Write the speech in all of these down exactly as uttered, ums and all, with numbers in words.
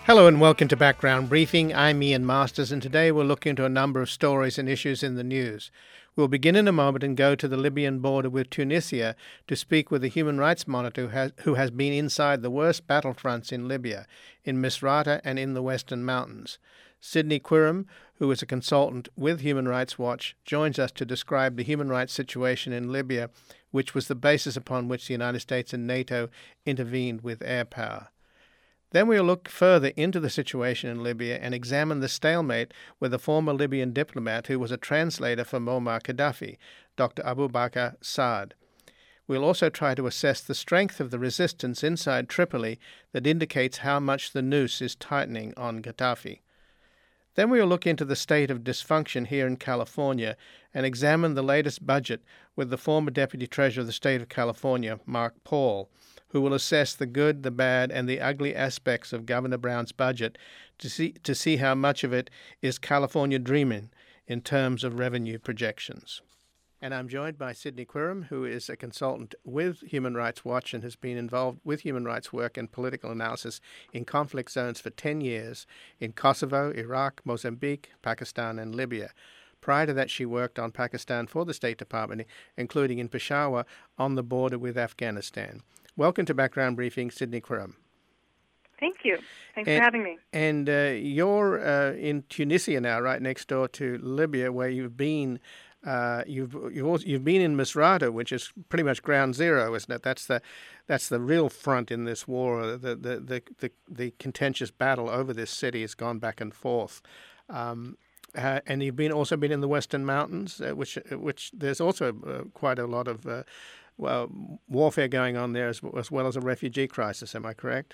Hello and welcome to Background Briefing. I'm Ian Masters, and today we'll look into a number of stories and issues in the news. We'll begin in a moment and go to the Libyan border with Tunisia to speak with a human rights monitor who has, who has been inside the worst battlefronts in Libya, in Misrata and in the Western Mountains. Sydney Quirum, who is a consultant with Human Rights Watch, joins us to describe the human rights situation in Libya, which was the basis upon which the United States and NATO intervened with air power. Then we'll look further into the situation in Libya and examine the stalemate with a former Libyan diplomat who was a translator for Muammar Gaddafi, Doctor Abu Bakr Saad. We'll also try to assess the strength of the resistance inside Tripoli that indicates how much the noose is tightening on Gaddafi. Then we'll look into the state of dysfunction here in California and examine the latest budget with the former Deputy Treasurer of the State of California, Mark Paul, who will assess the good, the bad, and the ugly aspects of Governor Brown's budget to see to see how much of it is California dreaming in terms of revenue projections. And I'm joined by Sydney Quirum, who is a consultant with Human Rights Watch and has been involved with human rights work and political analysis in conflict zones for ten years in Kosovo, Iraq, Mozambique, Pakistan, and Libya. Prior to that, she worked on Pakistan for the State Department, including in Peshawar on the border with Afghanistan. Welcome to Background Briefing, Sydney Quirum. Thank you. Thanks and, for having me. And uh, you're uh, in Tunisia now, right next door to Libya, where you've been. Uh, you've you've, also, you've been in Misrata, which is pretty much ground zero, isn't it? That's the that's the real front in this war. The the the the, the contentious battle over this city has gone back and forth. Um, uh, and you've been also been in the Western Mountains, uh, which which there's also uh, quite a lot of uh, well warfare going on there, as, as well as a refugee crisis. Am I correct?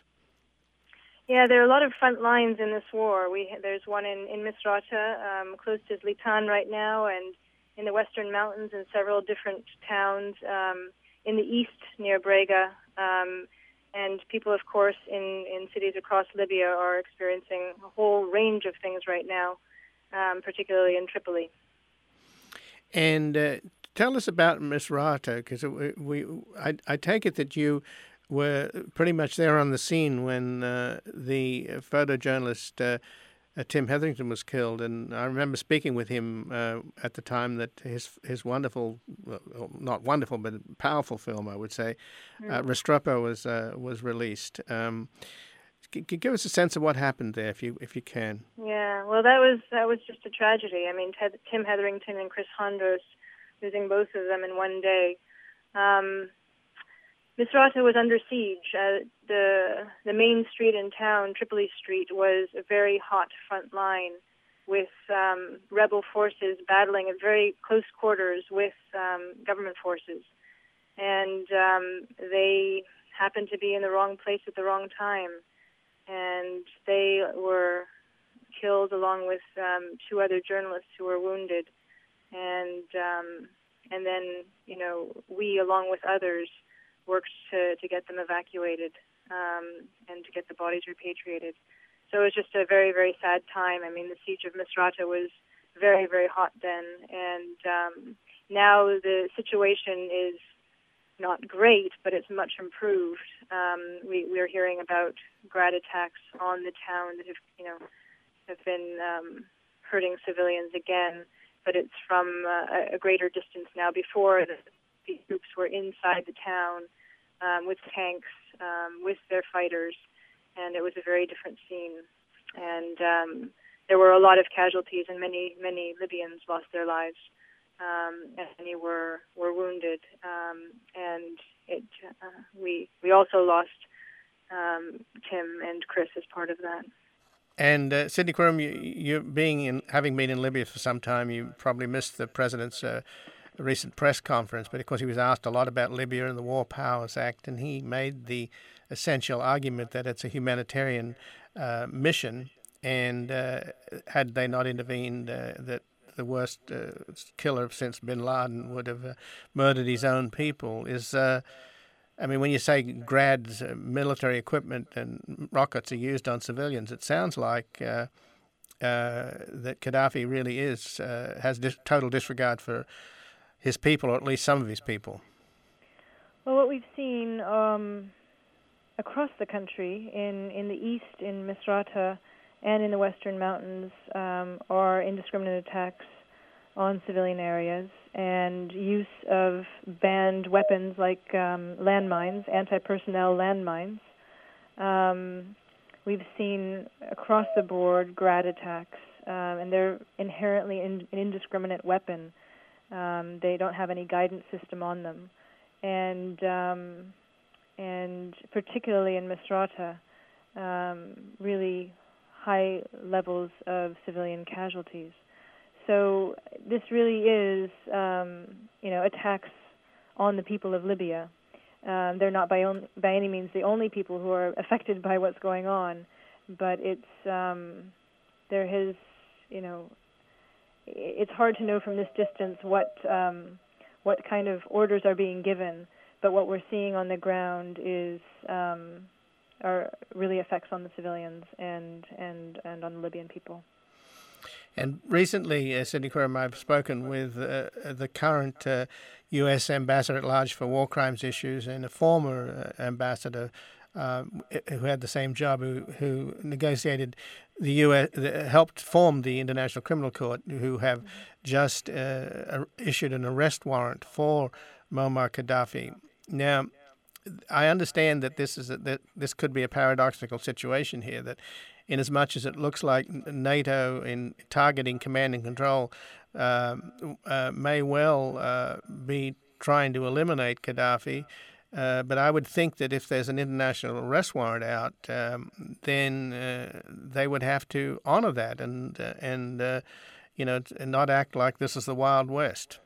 Yeah, there are a lot of front lines in this war. We there's one in in Misrata, um, close to Zlitan right now, and in the Western Mountains in several different towns, um, in the east near Brega, um, and people, of course, in, in cities across Libya are experiencing a whole range of things right now, um, particularly in Tripoli. And uh, tell us about Misrata, because we, we I, I take it that you were pretty much there on the scene when uh, the photojournalist uh, Uh, Tim Hetherington was killed, and I remember speaking with him uh, at the time that his his wonderful, well, not wonderful, but powerful film, I would say, mm. uh, Restrepo was uh, was released. Um, g- g- give us a sense of what happened there, if you if you can. Yeah, well, that was that was just a tragedy. I mean, Ted, Tim Hetherington and Chris Hondos, losing both of them in one day. Um, Misrata was under siege. Uh, the the main street in town, Tripoli Street, was a very hot front line with um, rebel forces battling at very close quarters with um, government forces. And um, they happened to be in the wrong place at the wrong time. And they were killed along with um, two other journalists who were wounded. And um, and then, you know, we, along with others, worked to, to get them evacuated um, and to get the bodies repatriated. So it was just a very, very sad time. I mean, the siege of Misrata was very, very hot then. And um, now the situation is not great, but it's much improved. Um, we, we're hearing about grad attacks on the town that have, you know, have been um, hurting civilians again, but it's from uh, a greater distance now. Before, the, the troops were inside the town um, with tanks, um, with their fighters, and it was a very different scene. And um, there were a lot of casualties, and many, many Libyans lost their lives, um, and many were were wounded. Um, and it, uh, we we also lost um, Tim and Chris as part of that. And uh, Sydney Quirum, you, you being in, having been in Libya for some time, you probably missed the president's uh, recent press conference. But of course, he was asked a lot about Libya and the War Powers Act, and he made the essential argument that it's a humanitarian uh, mission, and uh, had they not intervened, uh, that the worst uh, killer since Bin Laden would have uh, murdered his own people. Is uh, I mean, when you say Grad's uh, military equipment and rockets are used on civilians, it sounds like uh, uh, that Gaddafi really is uh, has dis- total disregard for his people, or at least some of his people. Well, what we've seen um, across the country, in, in the east, in Misrata, and in the western mountains, um, are indiscriminate attacks on civilian areas and use of banned weapons like um, landmines, anti-personnel landmines. Um, we've seen across the board Grad attacks, um, and they're inherently in, an indiscriminate weapon. Um, they don't have any guidance system on them. And um, and particularly in Misrata, um, really high levels of civilian casualties. So this really is, um, you know, attacks on the people of Libya. Um, they're not by, on, by any means the only people who are affected by what's going on, but it's um, there has, you know, it's hard to know from this distance what um, what kind of orders are being given. But what we're seeing on the ground is um, are really effects on the civilians and and and on the Libyan people. And recently, uh, Sydney Quirm, I've spoken with uh, the current uh, U S ambassador at large for war crimes issues and a former uh, ambassador uh, who had the same job, who, who negotiated the U S, the, helped form the International Criminal Court, who have mm-hmm. just uh, issued an arrest warrant for Muammar Gaddafi. Now, I understand that this is a, that this could be a paradoxical situation here, that in as much as it looks like NATO in targeting command and control uh, uh, may well uh, be trying to eliminate Gaddafi, uh, but I would think that if there's an international arrest warrant out, um, then uh, they would have to honor that and uh, and uh, you know and not act like this is the Wild West.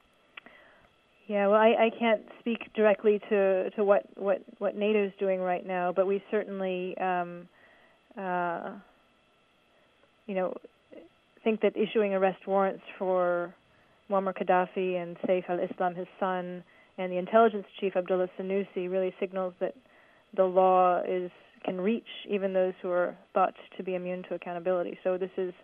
Yeah, well, I, I can't speak directly to, to what, what, what NATO's doing right now, but we certainly, um, uh, you know, think that issuing arrest warrants for Muammar Gaddafi and Saif al-Islam, his son, and the intelligence chief Abdullah Sanusi really signals that the law is can reach even those who are thought to be immune to accountability. So this is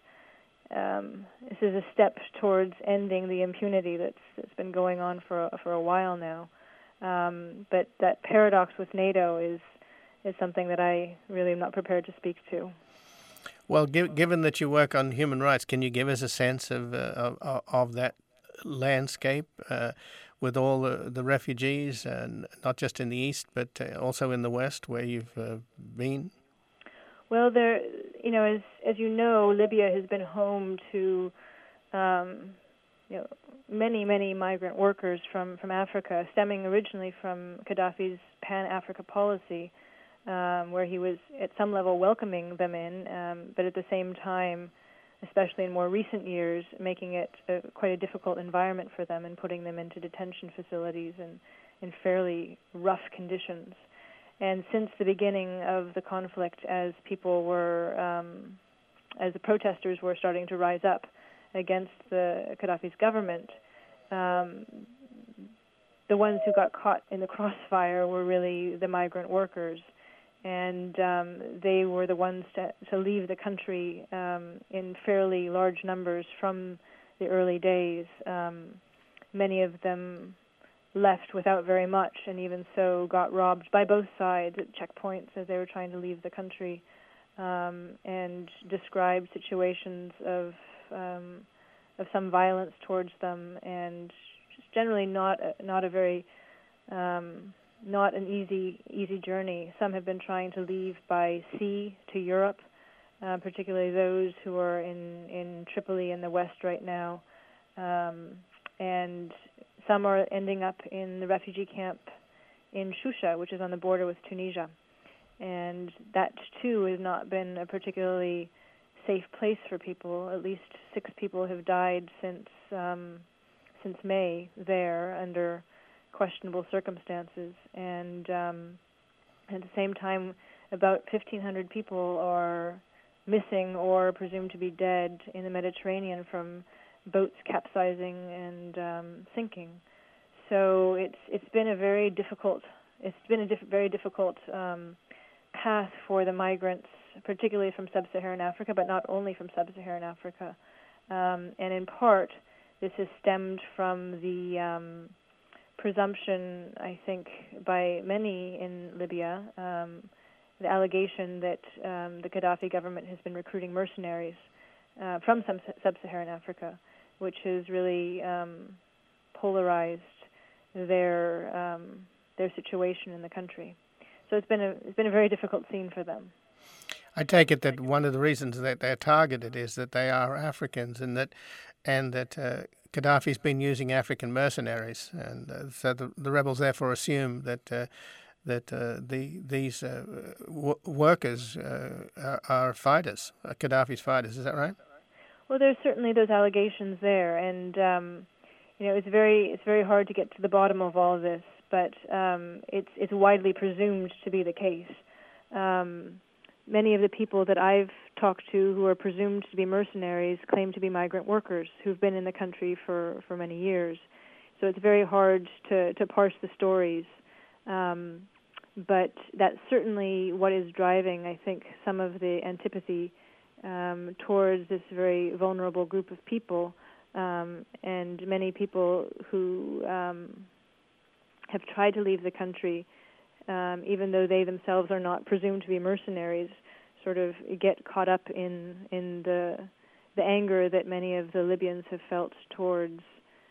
Um, this is a step towards ending the impunity that's, that's been going on for for a while now. Um, but that paradox with NATO is is something that I really am not prepared to speak to. Well, give, given that you work on human rights, can you give us a sense of uh, of, of that landscape uh, with all the, the refugees, and not just in the east, but uh, also in the west, where you've uh, been? Well, there, you know, as as you know, Libya has been home to, um, you know, many many migrant workers from, from Africa, stemming originally from Gaddafi's Pan-Africa policy, um, where he was at some level welcoming them in, um, but at the same time, especially in more recent years, making it a, quite a difficult environment for them and putting them into detention facilities and in fairly rough conditions. And since the beginning of the conflict, as people were, um, as the protesters were starting to rise up against the Gaddafi's government, um, the ones who got caught in the crossfire were really the migrant workers. And um, they were the ones to, to leave the country um, in fairly large numbers from the early days. Um, many of them left without very much, and even so got robbed by both sides at checkpoints as they were trying to leave the country, um, and described situations of um, of some violence towards them, and just generally not a, not a very um, not an easy easy journey. Some have been trying to leave by sea to Europe, uh, particularly those who are in in Tripoli in the west right now, um, and some are ending up in the refugee camp in Shusha, which is on the border with Tunisia. And that, too, has not been a particularly safe place for people. At least six people have died since um, since May there under questionable circumstances. And um, at the same time, about fifteen hundred people are missing or presumed to be dead in the Mediterranean from boats capsizing and um, sinking. So it's it's been a very difficult it's been a diff- very difficult um, path for the migrants, particularly from sub-Saharan Africa, but not only from sub-Saharan Africa. Um, and in part, this has stemmed from the um, presumption, I think, by many in Libya, um, the allegation that um, the Gaddafi government has been recruiting mercenaries uh, from some sub-Saharan Africa, which has really um, polarized their um, their situation in the country. So it's been a it's been a very difficult scene for them. I take it that one of the reasons that they're targeted is that they are Africans, and that and that uh, Gaddafi's been using African mercenaries, and uh, so the, the rebels therefore assume that uh, that uh, the these uh, w- workers uh, are, are fighters, uh, Gaddafi's fighters. Is that right? Well, there's certainly those allegations there, and um, you know it's very it's very hard to get to the bottom of all of this, but um, it's it's widely presumed to be the case. Um, Many of the people that I've talked to who are presumed to be mercenaries claim to be migrant workers who've been in the country for, for many years. So it's very hard to, to parse the stories. Um, but that's certainly what is driving, I think, some of the antipathy um, towards this very vulnerable group of people, um, and many people who um, have tried to leave the country, Um, even though they themselves are not presumed to be mercenaries, sort of get caught up in in the the anger that many of the Libyans have felt towards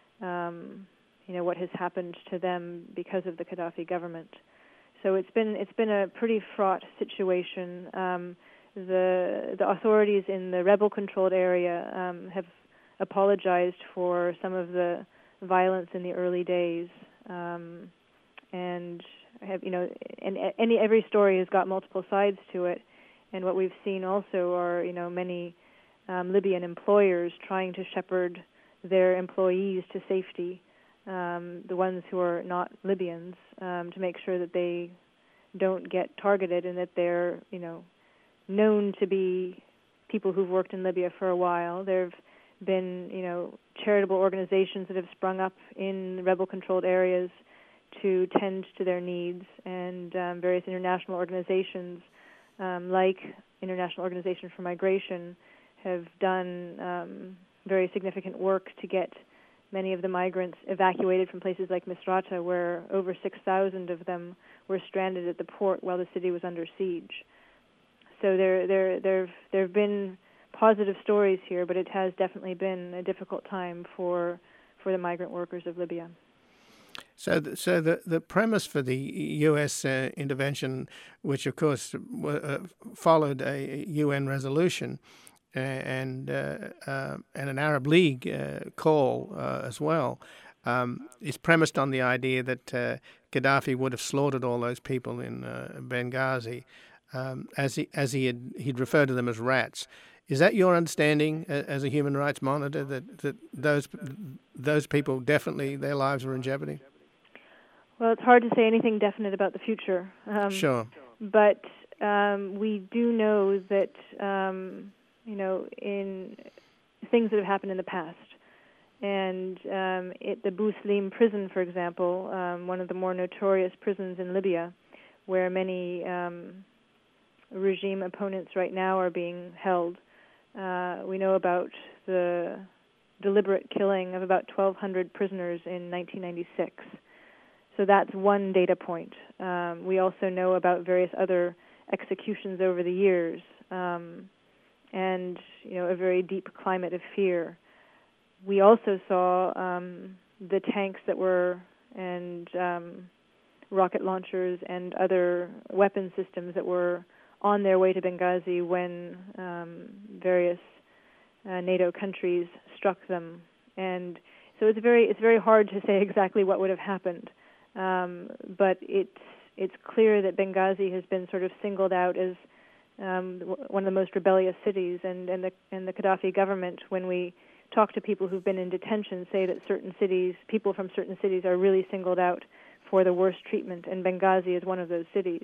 um, you know what has happened to them because of the Gaddafi government. So it's been it's been a pretty fraught situation. Um, the the authorities in the rebel-controlled area um, have apologized for some of the violence in the early days, um, and have, you know, and any every story has got multiple sides to it, and what we've seen also are, you know, many um, Libyan employers trying to shepherd their employees to safety, um, the ones who are not Libyans, um, to make sure that they don't get targeted and that they're, you know, known to be people who've worked in Libya for a while. There've been, you know, charitable organizations that have sprung up in rebel-controlled areas to tend to their needs, and um, various international organizations um, like International Organization for Migration have done um, very significant work to get many of the migrants evacuated from places like Misrata, where over six thousand of them were stranded at the port while the city was under siege. So there there there there have been positive stories here, but it has definitely been a difficult time for for the migrant workers of Libya. So, the, so the, the premise for the U S uh, intervention, which of course uh, followed a U N resolution uh, and uh, uh, and an Arab League uh, call uh, as well, um, is premised on the idea that uh, Gaddafi would have slaughtered all those people in uh, Benghazi, um, as he as he had he'd referred to them as rats. Is that your understanding uh, as a human rights monitor, that, that those those people definitely their lives were in jeopardy? Well, it's hard to say anything definite about the future. Um, sure. But um, we do know that, um, you know, in things that have happened in the past. And um, at the Bouslim prison, for example, um, one of the more notorious prisons in Libya, where many um, regime opponents right now are being held, uh, we know about the deliberate killing of about twelve hundred prisoners in nineteen ninety-six. So that's one data point. Um, we also know about various other executions over the years, um, and you know a very deep climate of fear. We also saw um, the tanks that were and um, rocket launchers and other weapon systems that were on their way to Benghazi when um, various uh, NATO countries struck them. And so it's very it's very hard to say exactly what would have happened. Um, but it's it's clear that Benghazi has been sort of singled out as um, one of the most rebellious cities, and, and the and the Gaddafi government, when we talk to people who've been in detention, say that certain cities, people from certain cities, are really singled out for the worst treatment, and Benghazi is one of those cities.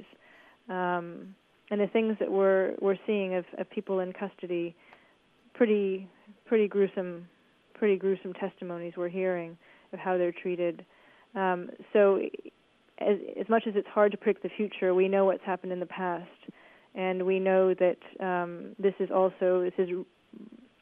Um, and the things that we're we're seeing of, of people in custody, pretty pretty gruesome, pretty gruesome testimonies we're hearing of how they're treated. Um, so as, as much as it's hard to predict the future, we know what's happened in the past, and we know that um, this is also, this is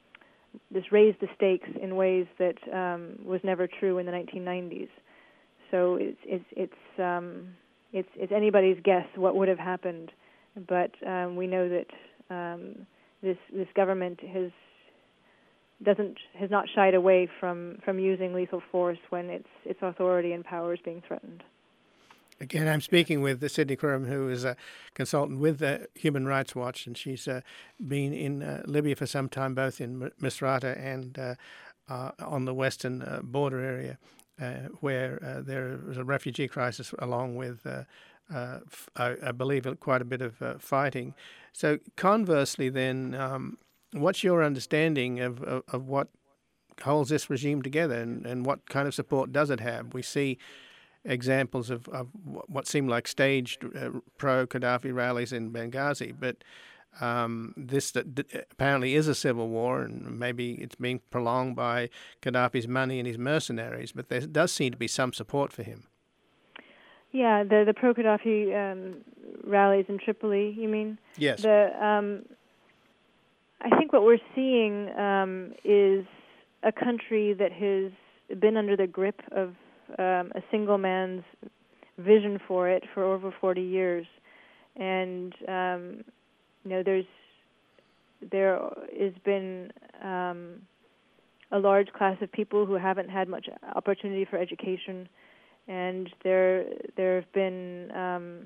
this raised the stakes in ways that um, was never true in the nineteen nineties. so it's it's it's um, it's it's anybody's guess what would have happened, but um, we know that um, this this government has doesn't has not shied away from, from using lethal force when its its authority and power is being threatened. Again, I'm speaking with Sydney Khurram, who is a consultant with uh, Human Rights Watch, and she's uh, been in uh, Libya for some time, both in Misrata and uh, uh, on the western uh, border area, uh, where uh, there is a refugee crisis, along with, uh, uh, f- I, I believe, quite a bit of uh, fighting. So, conversely, then, um, what's your understanding of, of, of what holds this regime together, and, and what kind of support does it have? We see examples of, of what seem like staged uh, pro-Gaddafi rallies in Benghazi, but um, this that d- apparently is a civil war, and maybe it's being prolonged by Gaddafi's money and his mercenaries, but there does seem to be some support for him. Yeah, the the pro-Gaddafi um, rallies in Tripoli, you mean? Yes. The um, I think what we're seeing um, is a country that has been under the grip of Um, a single man's vision for it for over forty years, and um, you know there's there has been um, a large class of people who haven't had much opportunity for education, and there there have been um,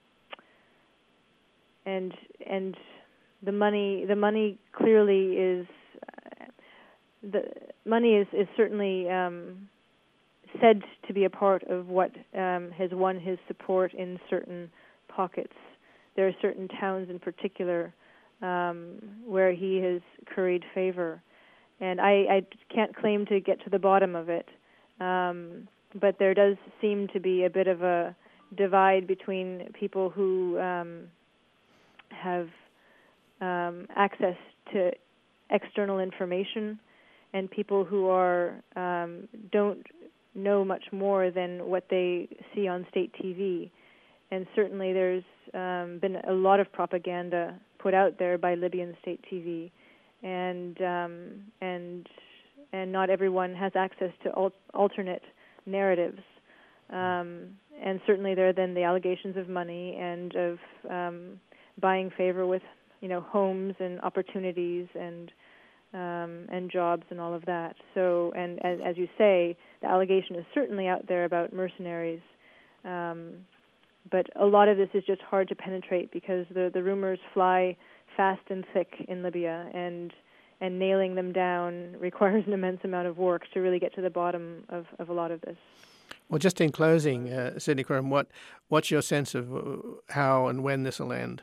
and and the money the money clearly is uh, the money is is certainly Um, said to be a part of what um, has won his support in certain pockets. There are certain towns in particular um, where he has curried favor. And I, I can't claim to get to the bottom of it, um, but there does seem to be a bit of a divide between people who um, have um, access to external information and people who are um, don't know much more than what they see on state T V. And certainly there's um, been a lot of propaganda put out there by Libyan state T V, and um, and and not everyone has access to al- alternate narratives. Um, and certainly there are then the allegations of money and of um, buying favor with, you know, homes and opportunities and Um, and jobs and all of that. So, and as, as you say, the allegation is certainly out there about mercenaries. Um, but a lot of this is just hard to penetrate because the, the rumors fly fast and thick in Libya, and and nailing them down requires an immense amount of work to really get to the bottom of, of a lot of this. Well, just in closing, uh, Sydney Khurram, what, what's your sense of how and when this will end?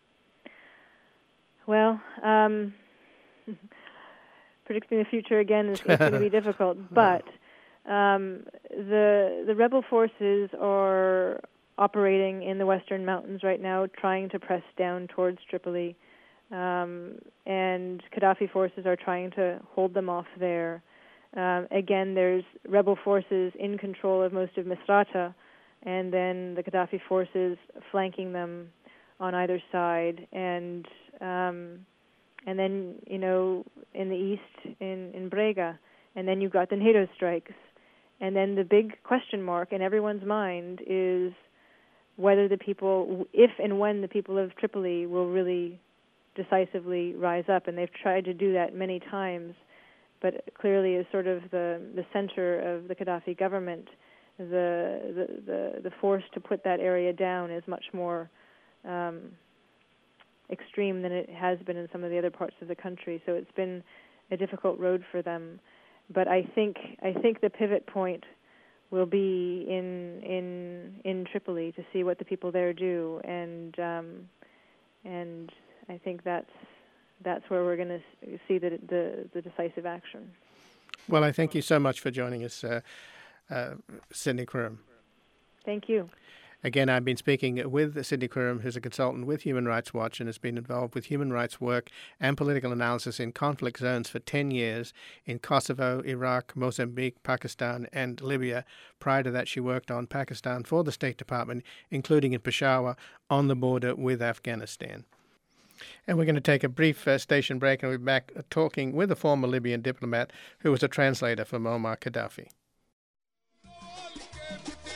Well, um, predicting the future again is, is going to be difficult, but um, the the rebel forces are operating in the western mountains right now, trying to press down towards Tripoli, um, and Gaddafi forces are trying to hold them off there. Um, again, there's rebel forces in control of most of Misrata, and then the Gaddafi forces flanking them on either side, and um, and then, you know, in the east, in, in Brega, and then you've got the NATO strikes. And then the big question mark in everyone's mind is whether the people, if and when the people of Tripoli will really decisively rise up. And they've tried to do that many times, but clearly as sort of the, the center of the Gaddafi government, the, the, the, the force to put that area down is much more Um, extreme than it has been in some of the other parts of the country. So it's been a difficult road for them. But I think I think the pivot point will be in in in Tripoli to see what the people there do, and um, and I think that's that's where we're going to see the, the the decisive action. Well, I thank you so much for joining us, uh, uh, Sydney Khurram. Thank you. Again, I've been speaking with Sydney Khurram, who's a consultant with Human Rights Watch and has been involved with human rights work and political analysis in conflict zones for ten years in Kosovo, Iraq, Mozambique, Pakistan, and Libya. Prior to that, she worked on Pakistan for the State Department, including in Peshawar on the border with Afghanistan. And we're going to take a brief uh, station break, and we'll be back uh, talking with a former Libyan diplomat who was a translator for Muammar Gaddafi.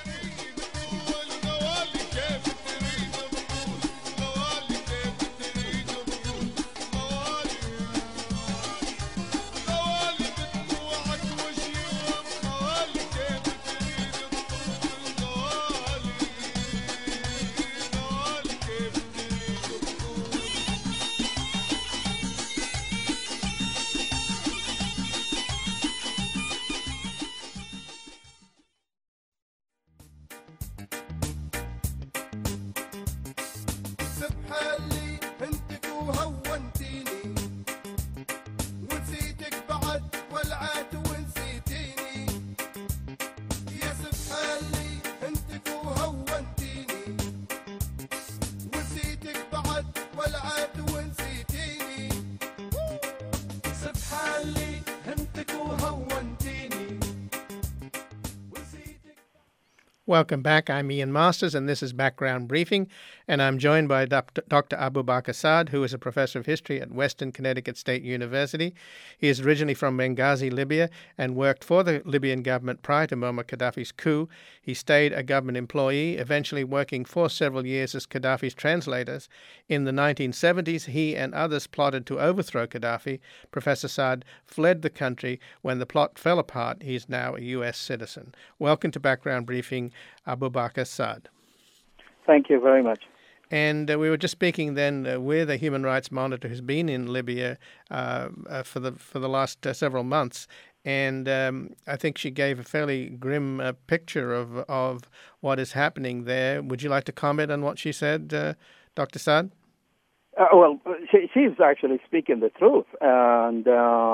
Welcome back. I'm Ian Masters, and this is Background Briefing, and I'm joined by Doctor Abu Bakr Saad, who is a professor of history at Western Connecticut State University. He is originally from Benghazi, Libya, and worked for the Libyan government prior to Muammar Gaddafi's coup. He stayed a government employee, eventually working for several years as Gaddafi's translators. In the nineteen seventies, he and others plotted to overthrow Gaddafi. Professor Saad fled the country. When the plot fell apart, he is now a U S citizen. Welcome to Background Briefing, Abu Bakr Saad. Thank you very much. And uh, we were just speaking then uh, with a human rights monitor who's been in Libya uh, uh, for the for the last uh, several months, and um, I think she gave a fairly grim uh, picture of of what is happening there. Would you like to comment on what she said, uh, Doctor Saad? Uh, well, she, she's actually speaking the truth, and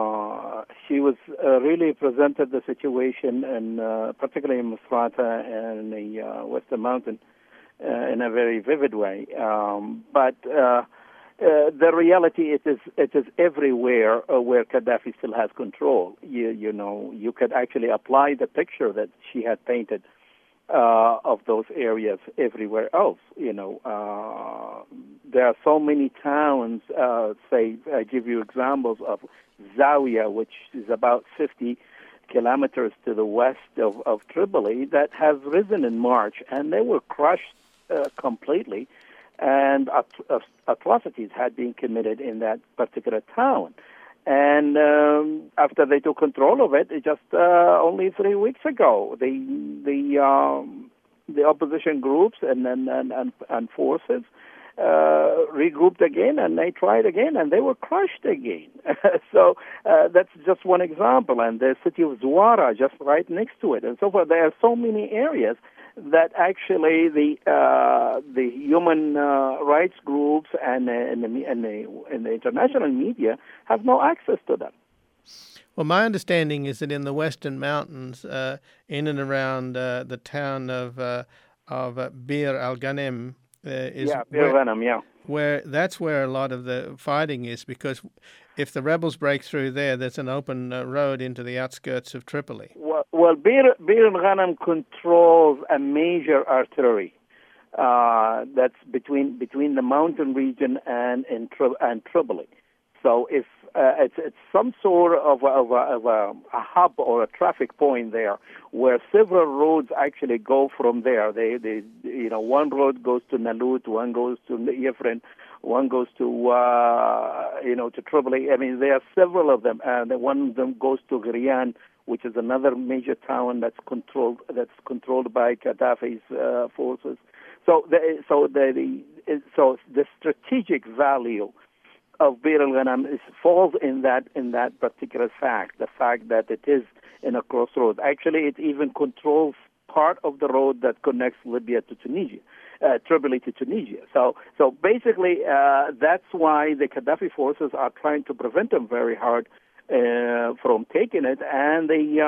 uh, she was uh, really presented the situation, in, uh, particularly in Misrata and the uh, Western Mountain, uh, in a very vivid way. Um, but uh, uh, the reality it is it is everywhere uh, where Gaddafi still has control. You you know you could actually apply the picture that she had painted Uh, of those areas everywhere else. You know, uh, there are so many towns. Uh, say, I give you examples of Zawiya, which is about fifty kilometers to the west of, of Tripoli, that have risen in March, and they were crushed uh, completely, and at- atrocities had been committed in that particular town. And um, after they took control of it, it just uh, only three weeks ago, the the um, the opposition groups and and and, and, and forces uh, regrouped again, and they tried again, and they were crushed again. so uh, that's just one example. And the city of Zuwara, just right next to it, and so forth. There are so many areas that actually the uh, the human uh, rights groups and, uh, and, the, and, the, and the international media have no access to them. Well, my understanding is that in the Western Mountains, uh, in and around uh, the town of uh, of uh, Bir al Ghanem, uh, is yeah, Bir al Ghanem, yeah, where that's where a lot of the fighting is, because if the rebels break through there, there's an open uh, road into the outskirts of Tripoli. Well, well Bir, Bir al Ghanem controls a major artery uh, that's between between the mountain region and and, Tri- and Tripoli. So if uh, it's it's some sort of, a, of, a, of a, a hub or a traffic point there, where several roads actually go from there. They, they you know, one road goes to Nalut, one goes to Yefren, one goes to uh, you know to Tripoli. I mean, there are several of them, and one of them goes to Gherian, which is another major town that's controlled that's controlled by Gaddafi's uh, forces. So the so the, the so the strategic value of Bir al Ghanem is falls in that in that particular fact, the fact that it is in a crossroads. Actually, it even controls part of the road that connects Libya to Tunisia, uh, Tripoli to Tunisia. So, so basically, uh, that's why the Gaddafi forces are trying to prevent them very hard uh, from taking it, and the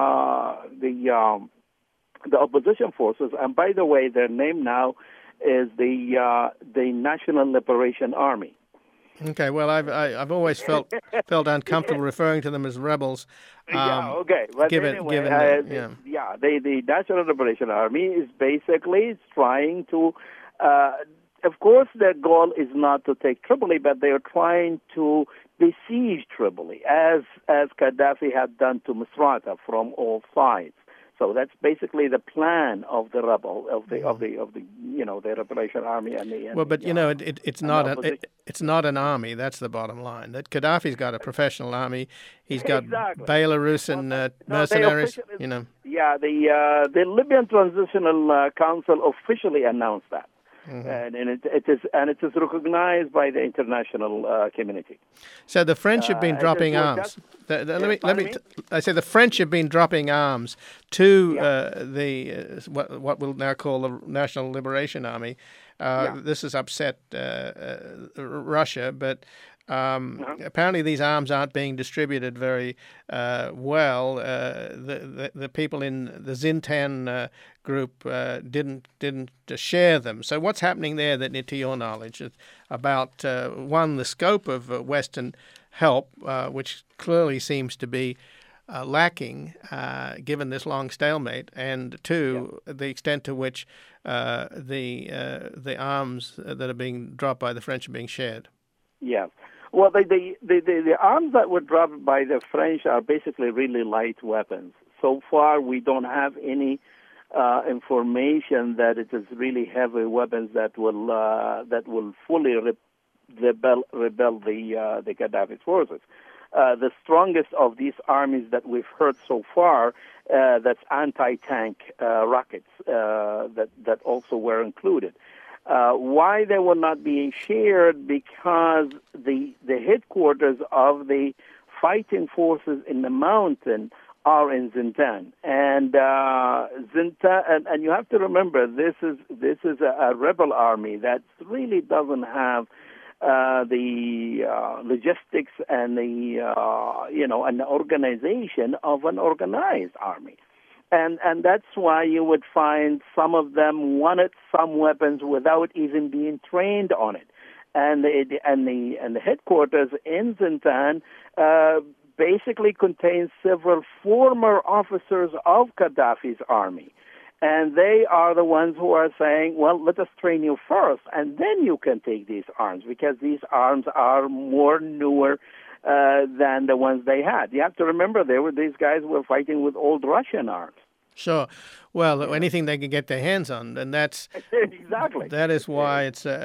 uh, the um, the opposition forces. And by the way, their name now is the uh, the National Liberation Army. Okay, well, I've I, I've always felt felt uncomfortable referring to them as rebels. Um, yeah, okay. But given, anyway, given uh, the, yeah, yeah, the the National Liberation Army is basically trying to. Uh, of course, their goal is not to take Tripoli, but they are trying to besiege Tripoli, as as Gaddafi had done to Misrata from all sides. So that's basically the plan of the rebel, of the of the of the you know the Liberation Army and the. And well, but the, you know, it, it, it's not an it, it's not an army. That's the bottom line. That Gaddafi's got a professional army. He's got exactly. Belarusian well, uh, no, mercenaries. You know. Yeah, the uh, the Libyan Transitional uh, Council officially announced that. Mm-hmm. And, and it, it is and it is recognized by the international uh, community. So the French have been uh, dropping arms. The, the, yeah, let me let me. T- I say the French have been dropping arms to yeah. uh, the uh, what what we'll now call the National Liberation Army. Uh, yeah. This has upset uh, uh, Russia, but. Um, uh-huh. Apparently, these arms aren't being distributed very uh, well. Uh, the, the the people in the Zintan uh, group uh, didn't didn't share them. So, what's happening there that, to your knowledge, about uh, one, the scope of uh, Western help, uh, which clearly seems to be uh, lacking, uh, given this long stalemate, and two, yeah. the extent to which uh, the uh, the arms that are being dropped by the French are being shared. Yeah. Well, the, the, the, the, the arms that were dropped by the French are basically really light weapons. So far, we don't have any uh, information that it is really heavy weapons that will uh, that will fully re- rebel, rebel the uh, the Gaddafi's forces. Uh, the strongest of these armies that we've heard so far, uh, that's anti-tank uh, rockets uh, that that also were included. Uh, why they will not be shared? Because the the headquarters of the fighting forces in the mountain are in Zintan, and uh, Zintan, and, and you have to remember this is this is a, a rebel army that really doesn't have uh, the uh, logistics and the uh, you know and the organization of an organized army. And and that's why you would find some of them wanted some weapons without even being trained on it, and the and the and the headquarters in Zintan uh, basically contains several former officers of Gaddafi's army, and they are the ones who are saying, well, let us train you first, and then you can take these arms, because these arms are more newer Uh, than the ones they had. You have to remember, they were these guys were fighting with old Russian arms. Sure. Well, yeah. anything they can get their hands on, and that's exactly that is why it's uh,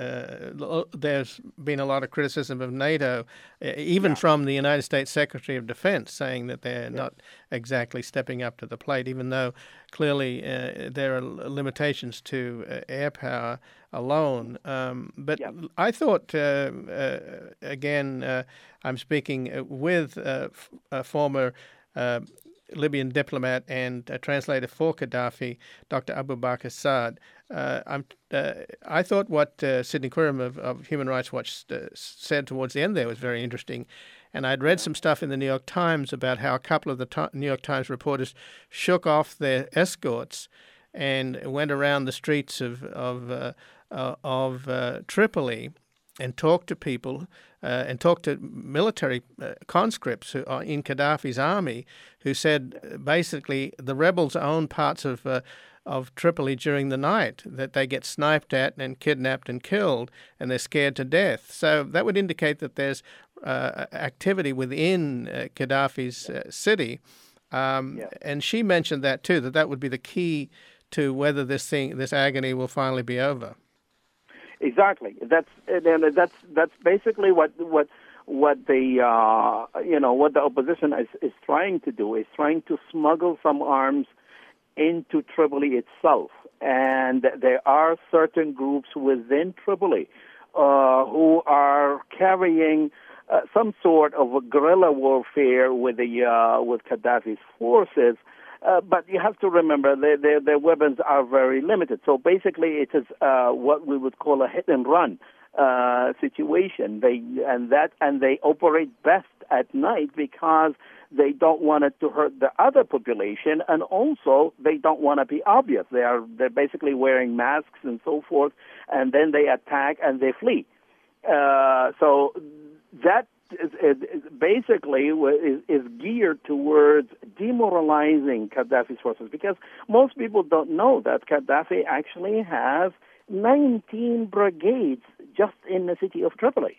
uh, there's been a lot of criticism of NATO, even yeah. from the United States Secretary of Defense, saying that they're yeah. not exactly stepping up to the plate, even though clearly uh, there are limitations to uh, air power alone. Um, but yeah. I thought, uh, uh, again, uh, I'm speaking with uh, f- a former uh, Libyan diplomat and a translator for Gaddafi, Doctor Abu Bakr Saad. Uh, I'm, uh, I thought what uh, Sidney Quirm of, of Human Rights Watch uh, said towards the end there was very interesting. And I'd read some stuff in the New York Times about how a couple of the to- New York Times reporters shook off their escorts and went around the streets of of uh, uh, of uh, Tripoli and talked to people uh, and talked to military uh, conscripts who are in Gaddafi's army, who said uh, basically the rebels own parts of uh, of Tripoli during the night, that they get sniped at and kidnapped and killed, and they're scared to death. So that would indicate that there's uh, activity within uh, Gaddafi's uh, city. Um, yeah. And she mentioned that too, that that would be the key to whether this thing, this agony will finally be over. Exactly. That's that's that's basically what what what the uh, you know what the opposition is, is trying to do, is trying to smuggle some arms into Tripoli itself, and there are certain groups within Tripoli uh, who are carrying uh, some sort of a guerrilla warfare with the uh, with Gaddafi's forces. Uh, but you have to remember their, their, their weapons are very limited. So basically, it is uh, what we would call a hit and run uh, situation. They and that and they operate best at night because they don't want it to hurt the other population, and also they don't want to be obvious. They are they're basically wearing masks and so forth, and then they attack and they flee. Uh, so that. Is, is basically is, is geared towards demoralizing Gaddafi's forces, because most people don't know that Gaddafi actually has nineteen brigades just in the city of Tripoli.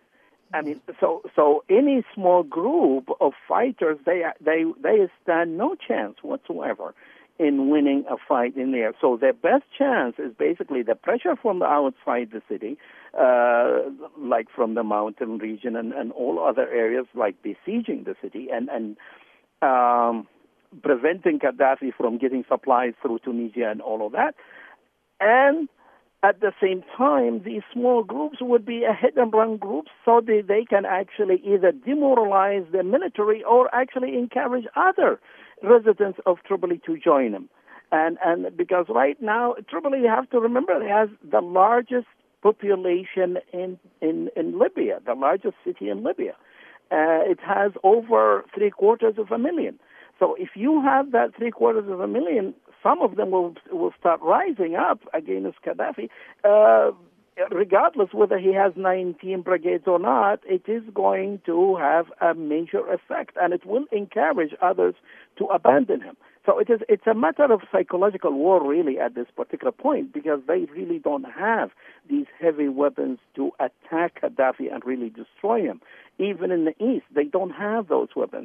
I mean, so so any small group of fighters, they they they stand no chance whatsoever in winning a fight in there. So their best chance is basically the pressure from the outside the city, uh, like from the mountain region and, and all other areas, like besieging the city and, and um, preventing Gaddafi from getting supplies through Tunisia and all of that. And at the same time, these small groups would be a hit-and-run group, so they, they can actually either demoralize the military or actually encourage other residents of Tripoli to join them. And and because right now, Tripoli, you have to remember, it has the largest population in, in, in Libya, the largest city in Libya. Uh, it has over three-quarters of a million. So if you have that three-quarters of a million, some of them will will start rising up against Gaddafi. Uh, regardless whether he has nineteen brigades or not, it is going to have a major effect, and it will encourage others to abandon him. So it is, it's a matter of psychological war, really, at this particular point, because they really don't have these heavy weapons to attack Gaddafi and really destroy him. Even in the East, they don't have those weapons.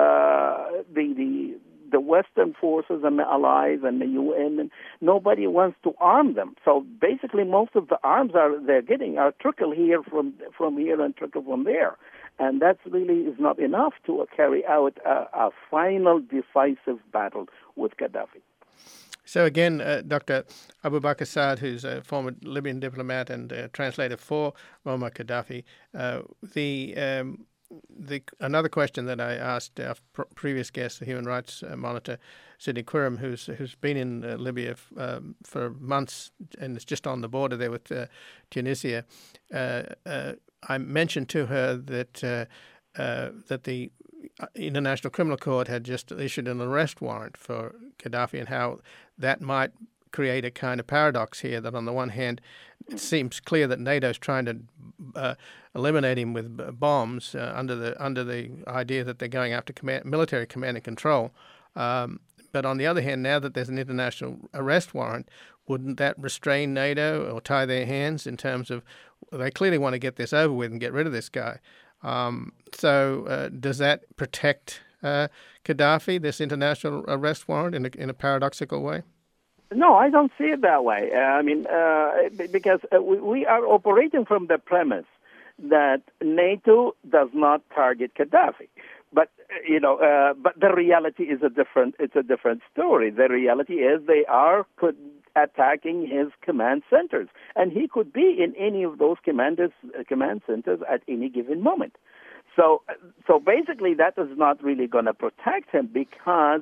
Uh, the, the, the Western forces and the allies and the U N, and nobody wants to arm them. So basically, most of the arms are they're getting are trickle here from from here and trickle from there. And that really is not enough to carry out a, a final decisive battle with Gaddafi. So again, uh, Doctor Abu Bakr Saad, who's a former Libyan diplomat and uh, translator for Muammar Gaddafi, uh, the um, the another question that I asked our pr- previous guest, the human rights uh, monitor Sidney Quirham, who's who's been in uh, Libya f- um, for months and is just on the border there with uh, Tunisia. Uh, uh, I mentioned to her that uh, uh, that the International Criminal Court had just issued an arrest warrant for Gaddafi, and how that might create a kind of paradox here, that on the one hand, it seems clear that NATO's trying to uh, eliminate him with b- bombs uh, under the under the idea that they're going after command, military command and control. Um, but on the other hand, now that there's an international arrest warrant, wouldn't that restrain NATO or tie their hands in terms of they clearly want to get this over with and get rid of this guy? Um, so uh, does that protect uh, Gaddafi, this international arrest warrant, in a, in a paradoxical way? No, I don't see it that way. Uh, I mean, uh, because uh, we, we are operating from the premise that NATO does not target Gaddafi. But you know, uh, but the reality is a different. It's a different story. The reality is they are could, attacking his command centers, and he could be in any of those commanders uh, command centers at any given moment. So, so basically, that is not really going to protect him, because